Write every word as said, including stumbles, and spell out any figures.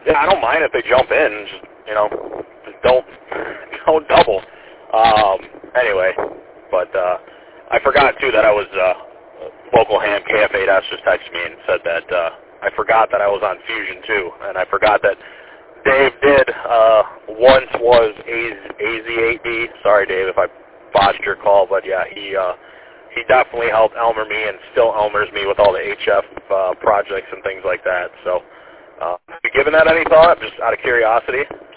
Yeah, I don't mind if they jump in. Just, you know, just don't don't double. Um, anyway, but uh, I forgot too that I was uh, local ham K F eight S just texted me and said that uh, I forgot that I was on Fusion too, and I forgot that Dave did uh, once was A Z eight D. Sorry, Dave, if I botched your call, but yeah, he uh, he definitely helped Elmer me and still Elmers me with all the H F uh, projects and things like that. So. Uh, have you given that any thought, just out of curiosity?